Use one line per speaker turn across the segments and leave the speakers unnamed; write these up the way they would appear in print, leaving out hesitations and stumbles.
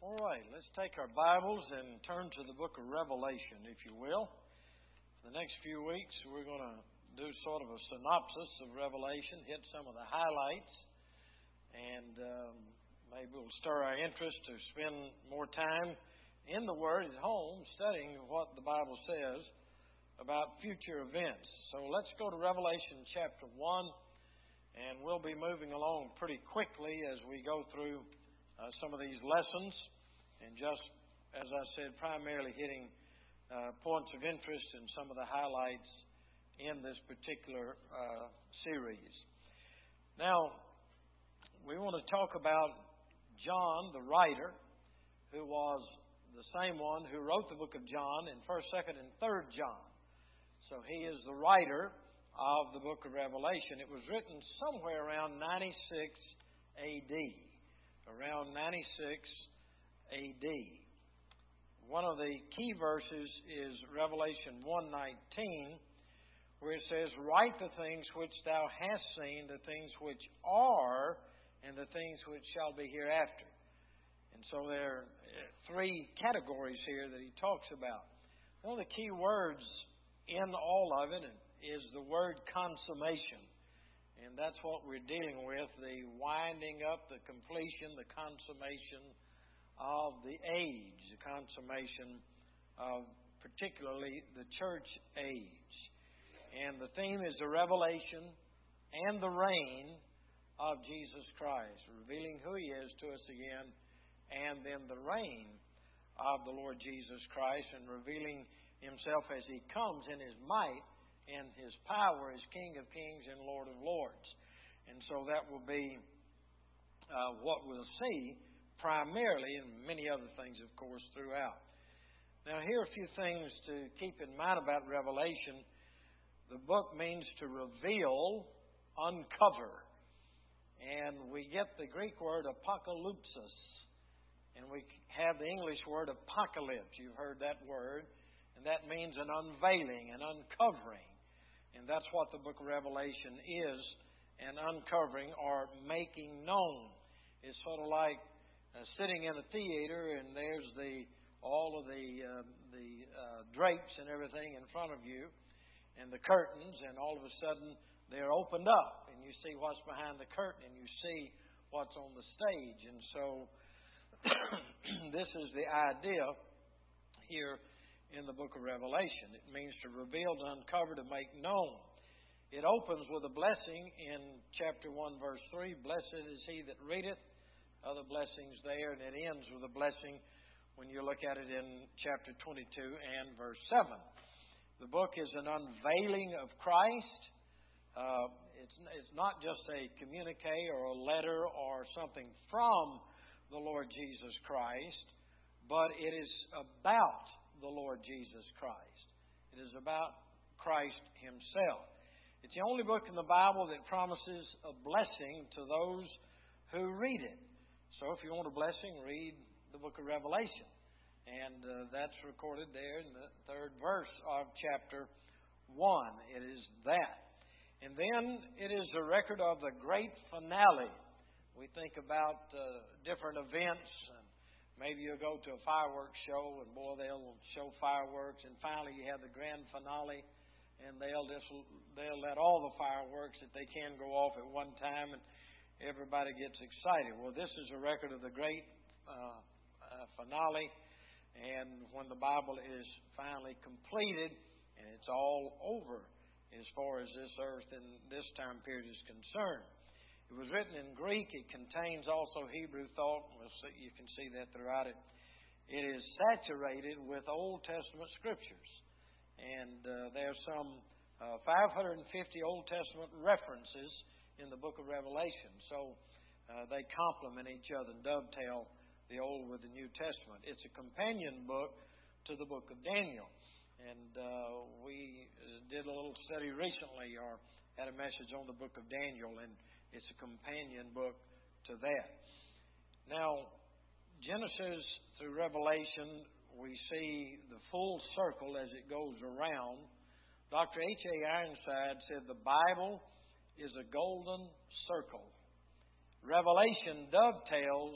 All right, let's take our Bibles and turn to the book of Revelation, if you will. For the next few weeks, we're going to do sort of a synopsis of Revelation, hit some of the highlights, and maybe we'll stir our interest to spend more time in the Word at home, studying what the Bible says about future events. So let's go to Revelation chapter 1, and we'll be moving along pretty quickly as we go through some of these lessons, and just, as I said, primarily hitting points of interest in some of the highlights in this particular series. Now, we want to talk about John, the writer, who was the same one who wrote the book of John in 1st, 2nd, and 3rd John. So he is the writer of the book of Revelation. It was written somewhere around 96 A.D., around 96 A.D. One of the key verses is Revelation 1:19, where it says, "Write the things which thou hast seen, the things which are, and the things which shall be hereafter." And so there are three categories here that he talks about. One of the key words in all of it is the word consummation. And that's what we're dealing with, the winding up, the completion, the consummation of the age, the consummation of particularly the church age. And the theme is the revelation and the reign of Jesus Christ, revealing who He is to us again, and then the reign of the Lord Jesus Christ, and revealing Himself as He comes in His might and His power as King of Kings and Lord of Lords. And so that will be what we'll see primarily, and many other things, of course, throughout. Now, here are a few things to keep in mind about Revelation. The book means to reveal, uncover. And we get the Greek word apocalypsis. And we have the English word apocalypse. You've heard that word. And that means an unveiling, an uncovering. And that's what the book of Revelation is, an uncovering or making known. It's sort of like sitting in a theater and there's all of the drapes and everything in front of you and the curtains, and all of a sudden they're opened up and you see what's behind the curtain and you see what's on the stage. And so this is the idea here in the book of Revelation. It means to reveal, to uncover, to make known. It opens with a blessing in chapter 1, verse 3. Blessed is he that readeth. Other blessings there. And it ends with a blessing when you look at it in chapter 22 and verse 7. The book is an unveiling of Christ. It's not just a communique or a letter or something from the Lord Jesus Christ, but it is about the Lord Jesus Christ. It is about Christ Himself. It's the only book in the Bible that promises a blessing to those who read it. So if you want a blessing, read the book of Revelation. And that's recorded there in the 3rd verse of chapter 1. It is that. And then it is a record of the great finale. We think about different events. Maybe you'll go to a fireworks show, and boy, they'll show fireworks. And finally, you have the grand finale, and they'll let all the fireworks that they can go off at one time, and everybody gets excited. Well, this is a record of the great finale, and when the Bible is finally completed, and it's all over as far as this earth and this time period is concerned. It was written in Greek. It contains also Hebrew thought. You can see that throughout it. It is saturated with Old Testament scriptures. And there are some 550 Old Testament references in the book of Revelation. So they complement each other and dovetail the Old with the New Testament. It's a companion book to the book of Daniel. And we did a little study recently, or had a message on the book of Daniel, and it's a companion book to that. Now, Genesis through Revelation, we see the full circle as it goes around. Dr. H.A. Ironside said the Bible is a golden circle. Revelation dovetails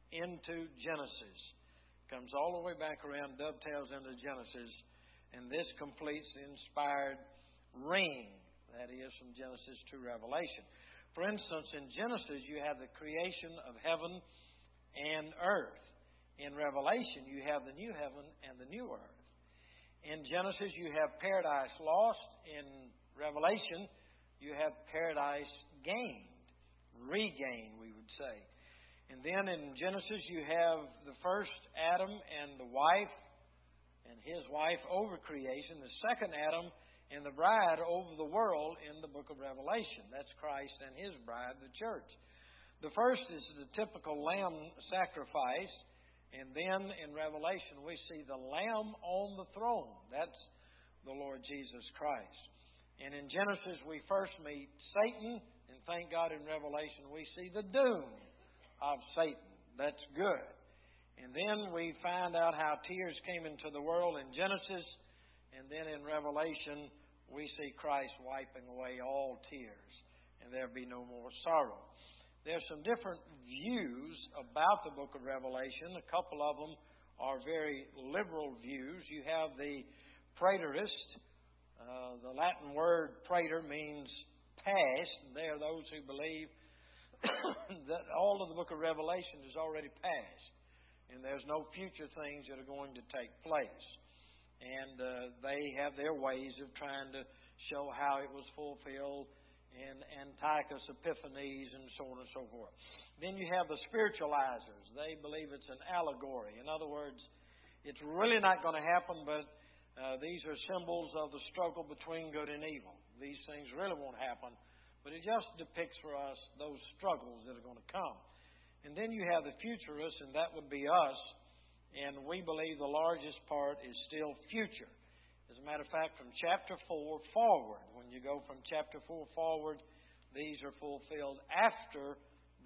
into Genesis. Comes all the way back around, dovetails into Genesis, and this completes the inspired ring, that is, from Genesis to Revelation. For instance, in Genesis, you have the creation of heaven and earth. In Revelation, you have the new heaven and the new earth. In Genesis, you have paradise lost. In Revelation, you have paradise gained, regained, we would say. And then in Genesis, you have the first Adam and the wife and his wife over creation, the second Adam and the bride over the world in the book of Revelation. That's Christ and His bride, the church. The first is the typical lamb sacrifice. And then in Revelation, we see the Lamb on the throne. That's the Lord Jesus Christ. And in Genesis, we first meet Satan. And thank God in Revelation, we see the doom of Satan. That's good. And then we find out how tears came into the world in Genesis. And then in Revelation, we see Christ wiping away all tears. And there'll be no more sorrow. There's some different views about the book of Revelation. A couple of them are very liberal views. You have the preterist. The Latin word preter means past. And they are those who believe that all of the book of Revelation is already past. And there's no future things that are going to take place. And they have their ways of trying to show how it was fulfilled in Antiochus Epiphanes and so on and so forth. Then you have the spiritualizers. They believe it's an allegory. In other words, it's really not going to happen, but these are symbols of the struggle between good and evil. These things really won't happen, but it just depicts for us those struggles that are going to come. And then you have the futurists, and that would be us, and we believe the largest part is still future. As a matter of fact, from chapter 4 forward, when you go from chapter 4 forward, these are fulfilled after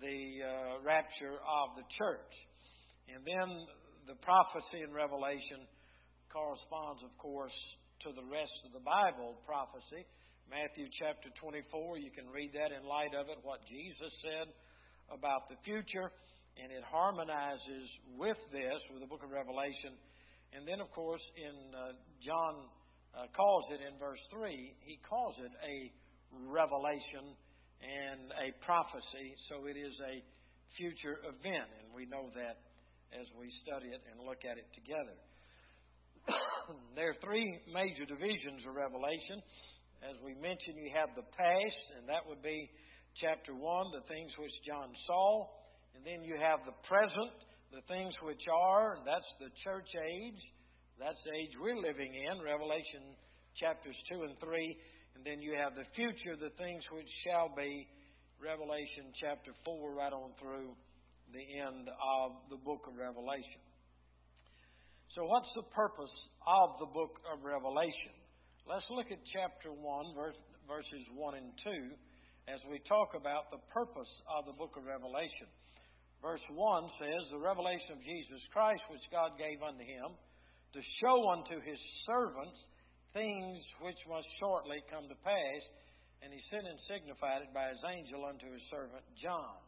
the rapture of the church. And then the prophecy in Revelation corresponds, of course, to the rest of the Bible prophecy. Matthew chapter 24, you can read that in light of it, what Jesus said about the future, and it harmonizes with this, with the book of Revelation. And then, of course, in John calls it in verse 3, he calls it a revelation and a prophecy. So it is a future event, and we know that as we study it and look at it together. There are three major divisions of Revelation. As we mentioned, you have the past, and that would be chapter 1, the things which John saw. And then you have the present, the things which are, that's the church age. That's the age we're living in, Revelation chapters 2 and 3. And then you have the future, the things which shall be, Revelation chapter 4, right on through the end of the book of Revelation. So what's the purpose of the book of Revelation? Let's look at chapter 1, verses 1 and 2, as we talk about the purpose of the book of Revelation. Verse 1 says, the revelation of Jesus Christ, which God gave unto Him, to show unto His servants things which must shortly come to pass. And He sent and signified it by His angel unto His servant John,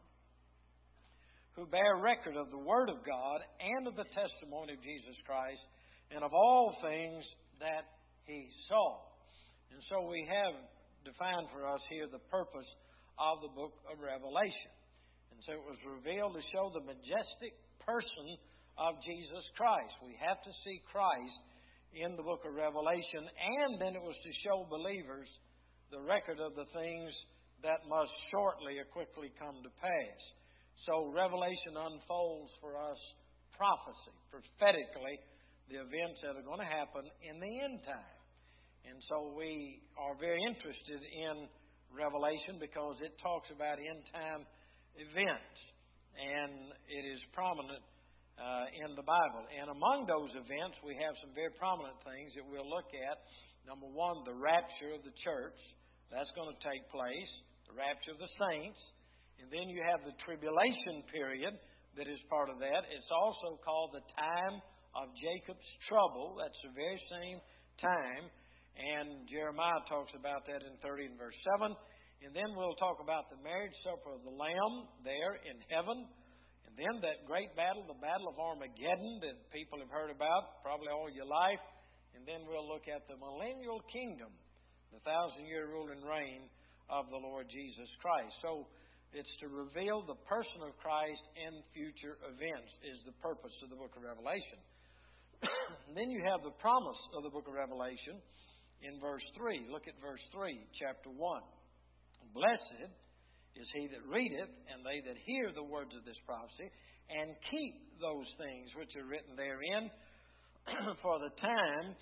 who bear record of the Word of God and of the testimony of Jesus Christ, and of all things that He saw. And so we have defined for us here the purpose of the book of Revelation. So it was revealed to show the majestic person of Jesus Christ. We have to see Christ in the book of Revelation, and then it was to show believers the record of the things that must shortly or quickly come to pass. So Revelation unfolds for us prophecy, prophetically, the events that are going to happen in the end time. And so we are very interested in Revelation because it talks about end time events, and it is prominent in the Bible. And among those events, we have some very prominent things that we'll look at. Number one, the rapture of the church. That's going to take place. The rapture of the saints. And then you have the tribulation period that is part of that. It's also called the time of Jacob's trouble. That's the very same time. And Jeremiah talks about that in 30 and verse 7. And then we'll talk about the marriage supper of the Lamb there in heaven. And And then that great battle, the Battle of Armageddon, that people have heard about probably all your life. And then we'll look at the millennial kingdom, the 1,000-year rule and reign of the Lord Jesus Christ. So it's to reveal the person of Christ and future events is the purpose of the book of Revelation. Then you have the promise of the book of Revelation in verse 3. Look at verse 3, chapter 1. Blessed is he that readeth, and they that hear the words of this prophecy, and keep those things which are written therein, for the time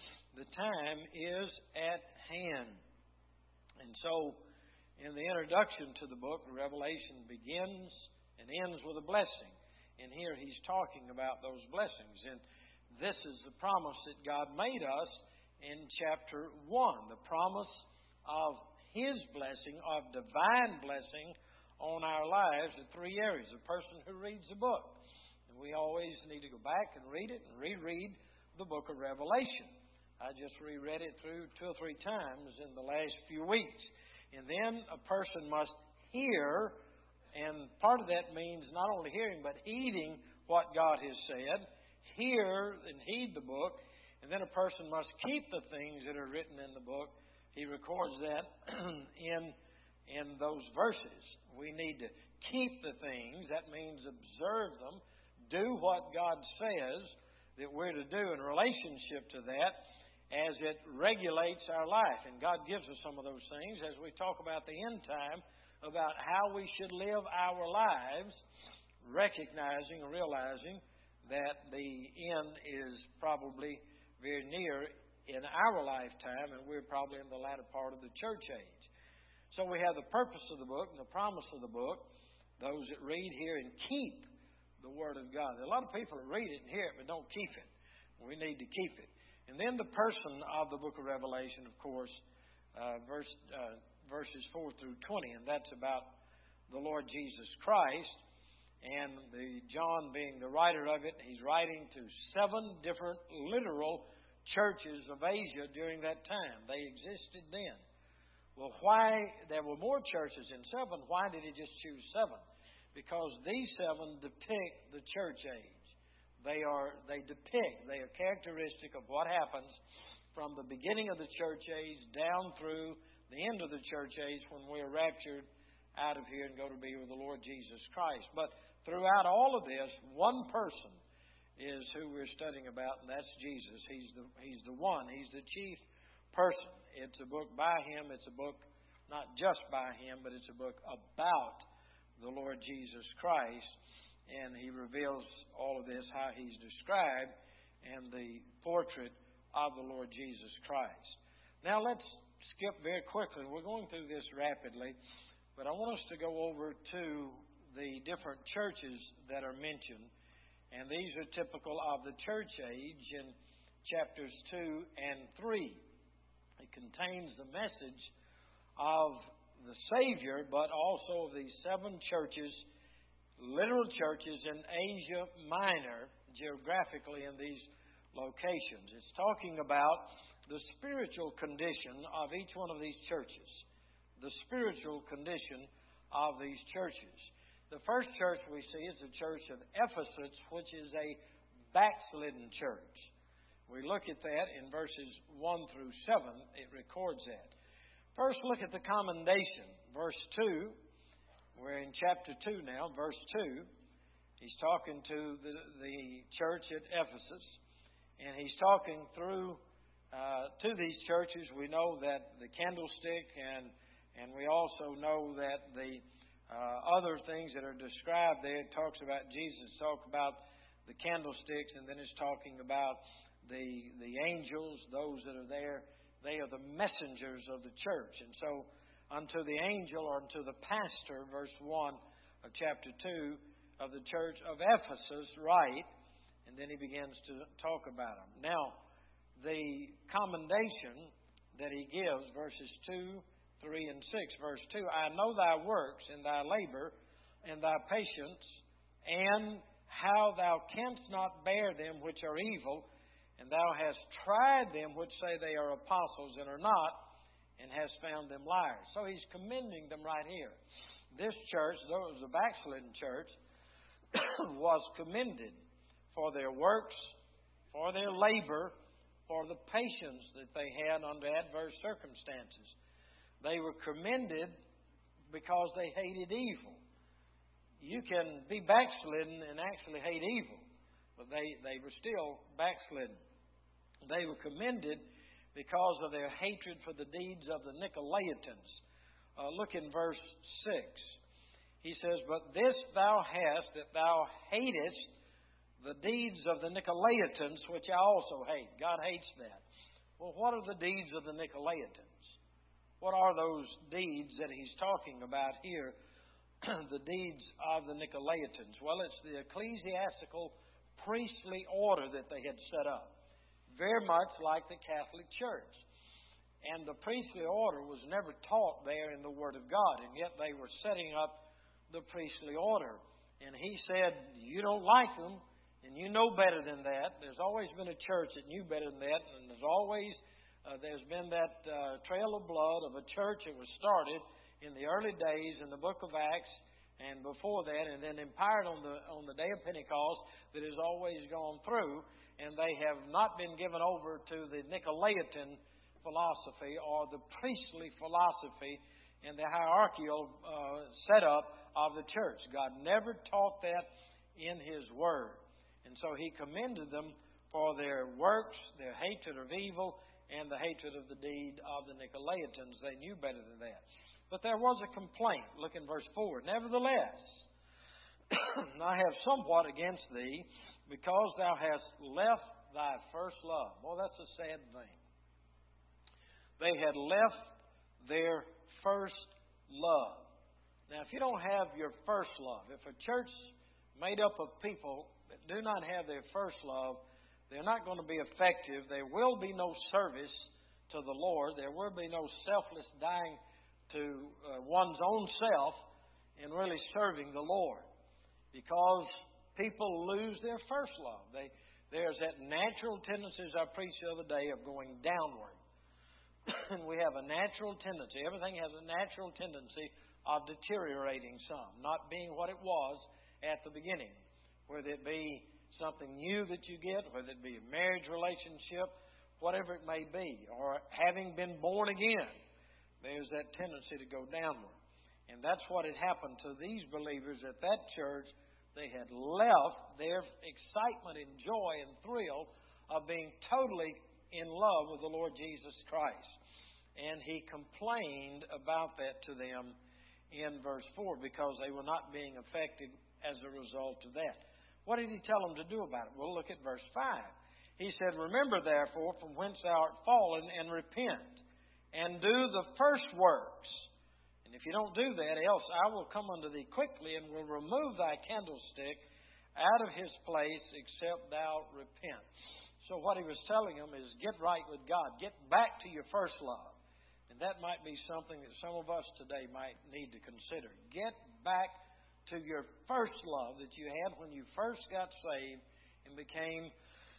is at hand. And so, in the introduction to the book, Revelation begins and ends with a blessing. And here he's talking about those blessings. And this is the promise that God made us in chapter 1. The promise of His blessing, of divine blessing on our lives in three areas. A person who reads the book. And we always need to go back and read it and reread the book of Revelation. I just reread it through 2 or 3 times in the last few weeks. And then a person must hear, and part of that means not only hearing, but heeding what God has said. Hear and heed the book. And then a person must keep the things that are written in the book. He records that in those verses. We need to keep the things. That means observe them. Do what God says that we're to do in relationship to that as it regulates our life. And God gives us some of those things as we talk about the end time, about how we should live our lives, recognizing and realizing that the end is probably very near in our lifetime, and we're probably in the latter part of the church age. So we have the purpose of the book and the promise of the book, those that read, hear, and keep the Word of God. There are a lot of people that read it and hear it, but don't keep it. We need to keep it. And then the person of the book of Revelation, of course, verses 4 through 20, and that's about the Lord Jesus Christ. And John being the writer of it, he's writing to 7 different literal churches of Asia during that time. They existed then. Well, why there were more churches in 7? Why did he just choose 7? Because these 7 depict the church age. They are characteristic of what happens from the beginning of the church age down through the end of the church age when we're raptured out of here and go to be with the Lord Jesus Christ. But throughout all of this, one person is who we're studying about, and that's Jesus. He's the one. He's the chief person. It's a book by Him. It's a book not just by Him, but it's a book about the Lord Jesus Christ. And He reveals all of this, how He's described, and the portrait of the Lord Jesus Christ. Now let's skip very quickly. We're going through this rapidly, but I want us to go over to the different churches that are mentioned. And these are typical of the church age in chapters 2 and 3. It contains the message of the Savior, but also these 7 churches, literal churches in Asia Minor, geographically in these locations. It's talking about the spiritual condition of each one of these churches. The spiritual condition of these churches. The first church we see is the church of Ephesus, which is a backslidden church. We look at that in verses 1 through 7. It records that. First, look at the commendation. Verse 2. We're in chapter 2 now, verse 2. He's talking to the church at Ephesus. And he's talking through to these churches. We know that the candlestick, and we also know that the other things that are described there, it talks about Jesus, talk about the candlesticks, and then it's talking about the angels, those that are there. They are the messengers of the church. And so, unto the angel, or unto the pastor, verse 1 of chapter 2 of the church of Ephesus, write, and then he begins to talk about them. Now, the commendation that he gives, verses 2, 3, and 6. Verse 2, I know thy works, and thy labor, and thy patience, and how thou canst not bear them which are evil, and thou hast tried them which say they are apostles and are not, and has found them liars. So he's commending them right here. This church, though it was a backslidden church, was commended for their works, for their labor, for the patience that they had under adverse circumstances. They were commended because they hated evil. You can be backslidden and actually hate evil, but they were still backslidden. They were commended because of their hatred for the deeds of the Nicolaitans. Look in verse 6. He says, "But this thou hast, that thou hatest the deeds of the Nicolaitans, which I also hate." God hates that. Well, what are the deeds of the Nicolaitans? What are those deeds that he's talking about here? The deeds of the Nicolaitans. Well, it's the ecclesiastical priestly order that they had set up. Very much like the Catholic Church. And the priestly order was never taught there in the Word of God, and yet they were setting up the priestly order. And he said, you don't like them, and you know better than that. There's always been a church that knew better than that, and there's been that trail of blood of a church that was started in the early days in the book of Acts and before that, and then empowered on the day of Pentecost that has always gone through, and they have not been given over to the Nicolaitan philosophy or the priestly philosophy and the hierarchical setup of the church. God never taught that in His Word. And so He commended them for their works, their hatred of evil, and the hatred of the deed of the Nicolaitans. They knew better than that. But there was a complaint. Look in verse 4. "Nevertheless, I have somewhat against thee, because thou hast left thy first love." Well, that's a sad thing. They had left their first love. Now, if you don't have your first love, if a church made up of people that do not have their first love, they're not going to be effective. There will be no service to the Lord. There will be no selfless dying to one's own self and really serving the Lord, because people lose their first love. There's that natural tendency, as I preached the other day, of going downward. And we have a natural tendency. Everything has a natural tendency of deteriorating some, not being what it was at the beginning. Whether it be something new that you get, whether it be a marriage relationship, whatever it may be, or having been born again, there's that tendency to go downward. And that's what had happened to these believers at that church. They had left their excitement and joy and thrill of being totally in love with the Lord Jesus Christ. And He complained about that to them in verse 4, because they were not being effective as a result of that. What did He tell them to do about it? Well, look at verse 5. He said, "Remember therefore from whence thou art fallen, and repent, and do the first works. And if you don't do that, else I will come unto thee quickly, and will remove thy candlestick out of his place, except thou repent." So what He was telling them is, get right with God. Get back to your first love. And that might be something that some of us today might need to consider. Get back to your first love that you had when you first got saved and became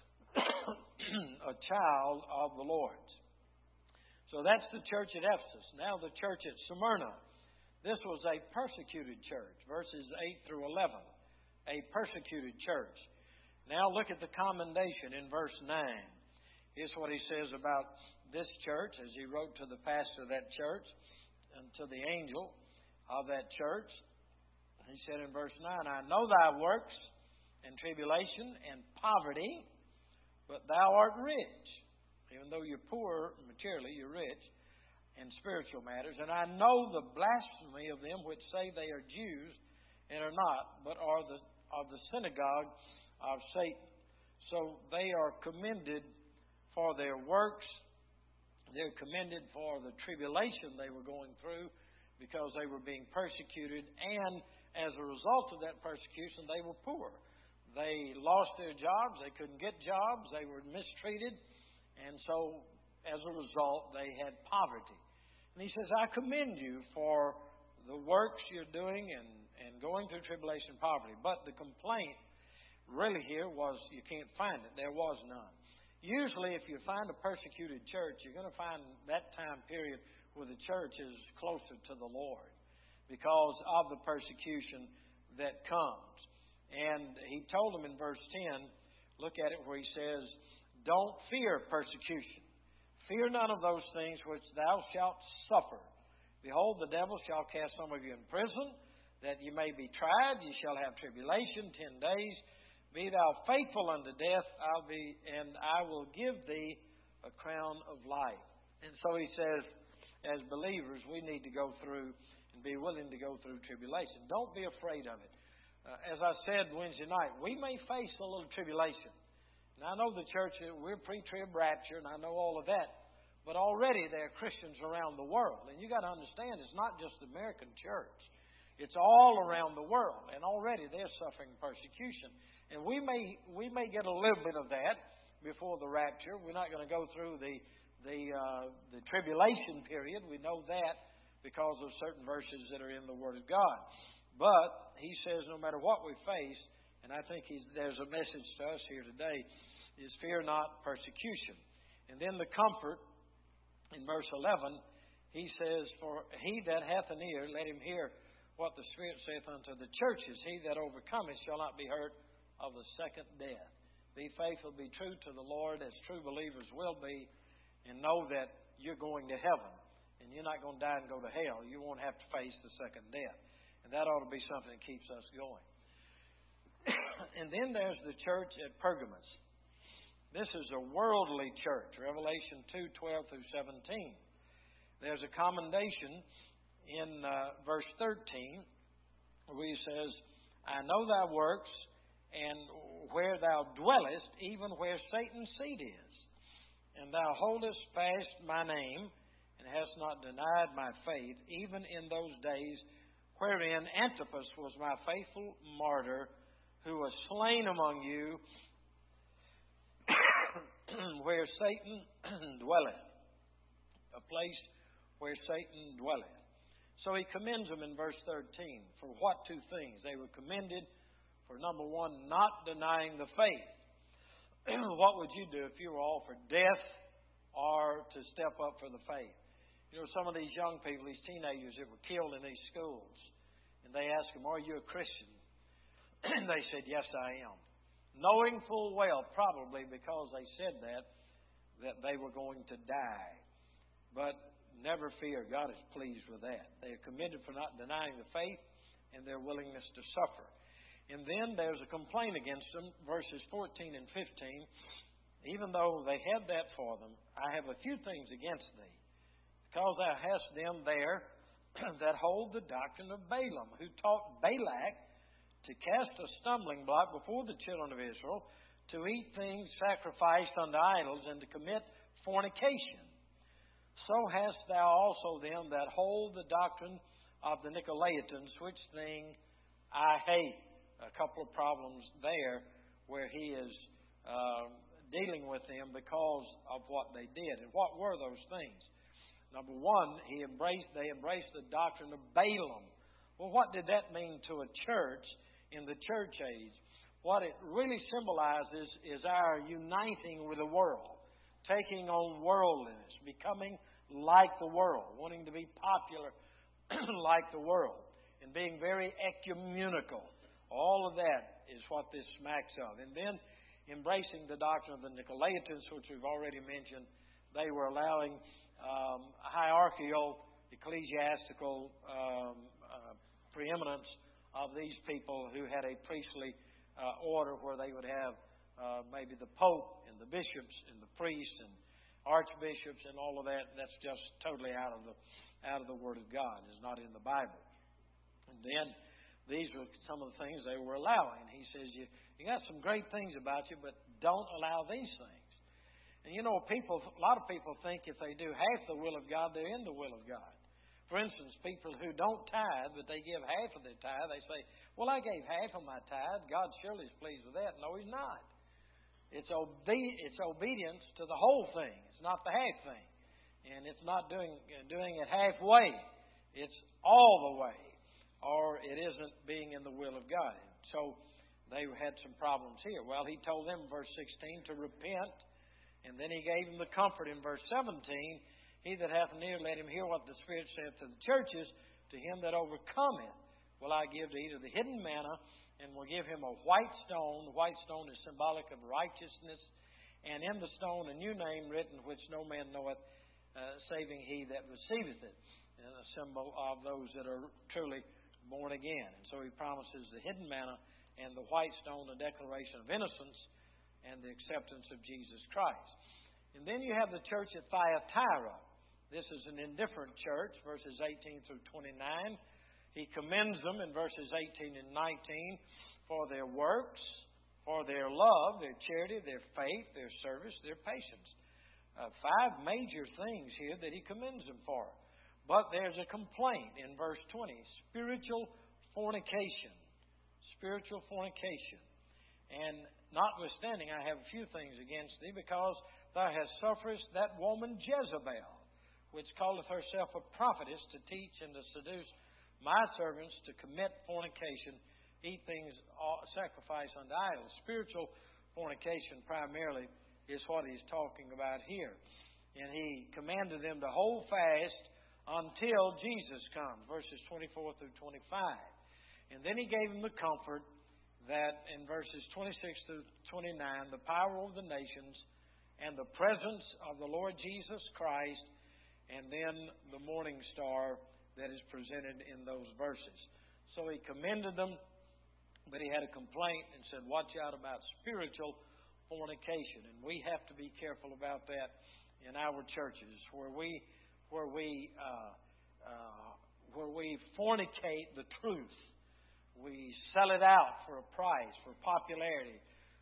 a child of the Lord's. So that's the church at Ephesus. Now the church at Smyrna. This was a persecuted church. Verses 8 through 11. A persecuted church. Now look at the commendation in verse 9. Here's what he says about this church as he wrote to the pastor of that church and to the angel of that church. He said in verse 9, "I know thy works and tribulation and poverty, but thou art rich." Even though you're poor materially, you're rich in spiritual matters. "And I know the blasphemy of them which say they are Jews and are not, but are of the synagogue of Satan." So they are commended for their works. They're commended for the tribulation they were going through because they were being persecuted. And as a result of that persecution, they were poor. They lost their jobs. They couldn't get jobs. They were mistreated. And so, as a result, they had poverty. And he says, "I commend you for the works you're doing and going through tribulation and poverty." But the complaint really here was you can't find it. There was none. Usually, if you find a persecuted church, you're going to find that time period where the church is closer to the Lord because of the persecution that comes. And he told them in verse 10, look at it where he says, don't fear persecution. Fear none of those things which thou shalt suffer. Behold, the devil shall cast some of you in prison, that you may be tried. You shall have tribulation 10 days. Be thou faithful unto death, and I will give thee a crown of life. And so he says, as believers, we need to go through and be willing to go through tribulation. Don't be afraid of it. As I said Wednesday night, we may face a little tribulation. And I know the church, we're pre-trib rapture, and I know all of that. But already there are Christians around the world. And you got to understand, it's not just the American church. It's all around the world. And already they're suffering persecution. And we may get a little bit of that before the rapture. We're not going to go through the tribulation period. We know that because of certain verses that are in the Word of God. But he says no matter what we face, and I think there's a message to us here today, is fear not persecution. And then the comfort, in verse 11, he says, for he that hath an ear, let him hear what the Spirit saith unto the churches. He that overcometh shall not be hurt of the second death. Be faithful, be true to the Lord, as true believers will be, and know that you're going to heaven. And you're not going to die and go to hell. You won't have to face the second death. And that ought to be something that keeps us going. And then there's the church at Pergamos. This is a worldly church, Revelation 2:12 through 17. There's a commendation in verse 13 where he says, I know thy works, and where thou dwellest, even where Satan's seat is. And thou holdest fast my name, and hast not denied my faith, even in those days wherein Antipas was my faithful martyr, who was slain among you, where Satan dwelleth. A place where Satan dwelleth. So he commends them in verse 13. For what two things? They were commended for, number one, not denying the faith. What would you do if you were offered death or to step up for the faith? You know, some of these young people, these teenagers that were killed in these schools, and they asked them, are you a Christian? And they said, yes, I am. Knowing full well, probably because they said that they were going to die. But never fear, God is pleased with that. They are committed for not denying the faith and their willingness to suffer. And then there's a complaint against them, verses 14 and 15. Even though they had that for them, I have a few things against thee. Because thou hast them there that hold the doctrine of Balaam, who taught Balak to cast a stumbling block before the children of Israel, to eat things sacrificed unto idols, and to commit fornication. So hast thou also them that hold the doctrine of the Nicolaitans, which thing I hate. A couple of problems there where he is dealing with them because of what they did. And what were those things? Number one, they embraced the doctrine of Balaam. Well, what did that mean to a church in the church age? What it really symbolizes is our uniting with the world, taking on worldliness, becoming like the world, wanting to be popular like the world, and being very ecumenical. All of that is what this smacks of. And then embracing the doctrine of the Nicolaitans, which we've already mentioned. They were allowing hierarchical, ecclesiastical preeminence of these people who had a priestly order where they would have maybe the Pope and the bishops and the priests and archbishops and all of that. That's just totally out of the Word of God. It's not in the Bible. And then these were some of the things they were allowing. He says, you got some great things about you, but don't allow these things. And you know, a lot of people think if they do half the will of God, they're in the will of God. For instance, people who don't tithe, but they give half of their tithe, they say, well, I gave half of my tithe. God surely is pleased with that. No, He's not. It's obedience to the whole thing. It's not the half thing. And it's not doing it halfway. It's all the way. Or it isn't being in the will of God. So they had some problems here. Well, He told them in verse 16 to repent. And then He gave them the comfort in verse 17. He that hath an ear, let him hear what the Spirit saith to the churches. To him that overcometh will I give to eat of the hidden manna, and will give him a white stone. The white stone is symbolic of righteousness. And in the stone a new name written, which no man knoweth, saving he that receiveth it. And a symbol of those that are truly born again. And so he promises the hidden manna and the white stone, the declaration of innocence and the acceptance of Jesus Christ. And then you have the church at Thyatira. This is an indifferent church, verses 18 through 29. He commends them in verses 18 and 19 for their works, for their love, their charity, their faith, their service, their patience. 5 major things here that he commends them for. But there's a complaint in verse 20. Spiritual fornication. Spiritual fornication. And notwithstanding, I have a few things against thee, because thou hast suffered that woman Jezebel, which calleth herself a prophetess, to teach and to seduce my servants to commit fornication, eat things sacrificed unto idols. Spiritual fornication primarily is what he's talking about here. And he commanded them to hold fast until Jesus comes, verses 24 through 25. And then he gave them the comfort that in verses 26 through 29, the power of the nations and the presence of the Lord Jesus Christ, and then the morning star that is presented in those verses. So he commended them, but he had a complaint and said, watch out about spiritual fornication. And we have to be careful about that in our churches, where we fornicate the truth. We sell it out for a price, for popularity,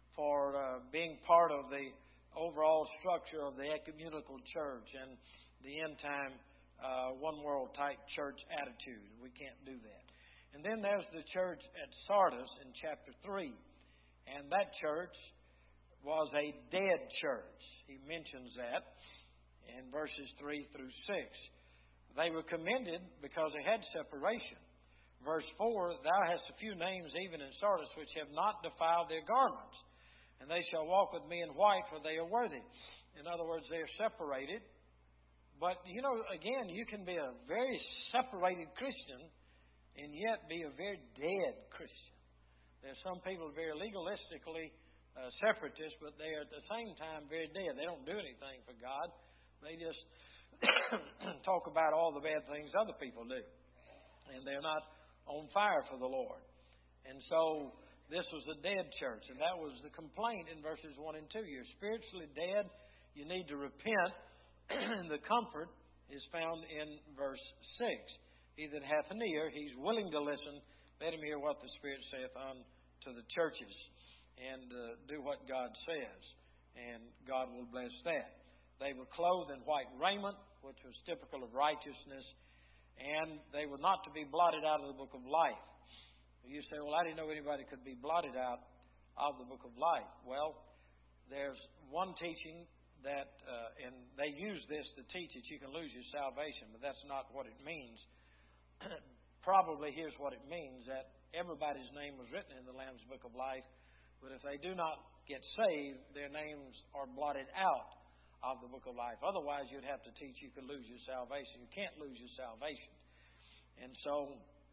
for being part of the overall structure of the ecumenical church and the end-time one world type church attitude. We can't do that. And then there's the church at Sardis in chapter 3. And that church was a dead church. He mentions that in verses 3 through 6. They were commended because they had separation. Verse 4, thou hast a few names even in Sardis which have not defiled their garments, and they shall walk with me in white, for they are worthy. In other words, they are separated. But, again, you can be a very separated Christian and yet be a very dead Christian. There are some people very legalistically separatists, but they are at the same time very dead. They don't do anything for God. They just talk about all the bad things other people do. And they're not on fire for the Lord. And so this was a dead church. And that was the complaint in verses 1 and 2. You're spiritually dead. You need to repent. And the comfort is found in verse 6. He that hath an ear, he's willing to listen. Let him hear what the Spirit saith unto the churches. And do what God says. And God will bless that. They were clothed in white raiment, which was typical of righteousness. And they were not to be blotted out of the book of life. You say, well, I didn't know anybody could be blotted out of the book of life. Well, there's one teaching that, and they use this to teach that you can lose your salvation, but that's not what it means. Probably here's what it means, that everybody's name was written in the Lamb's book of life, but if they do not get saved, their names are blotted out of the book of life. Otherwise, you'd have to teach you could lose your salvation. You can't lose your salvation. And so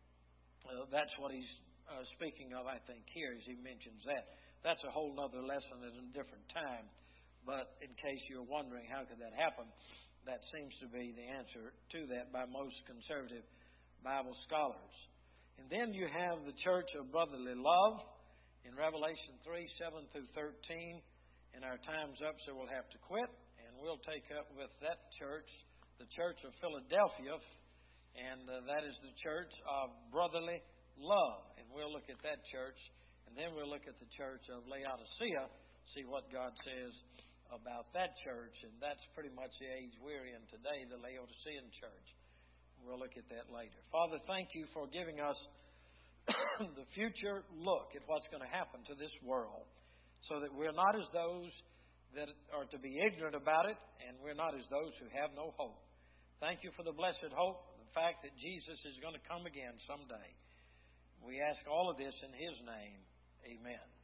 that's what he's speaking of, I think, here as he mentions that. That's a whole other lesson at a different time. But in case you're wondering how could that happen, that seems to be the answer to that by most conservative Bible scholars. And then you have the church of brotherly love in Revelation 3, 7 through 13. And our time's up, so we'll have to quit. And we'll take up with that church, the church of Philadelphia. And that is the church of brotherly love. And we'll look at that church. And then we'll look at the church of Laodicea, see what God says about that church. And that's pretty much the age we're in today, the Laodicean church. We'll look at that later. Father, thank you for giving us the future look at what's going to happen to this world, so that we're not as those that are to be ignorant about it, and we're not as those who have no hope. Thank you for the blessed hope, the fact that Jesus is going to come again someday. We ask all of this in His name. Amen.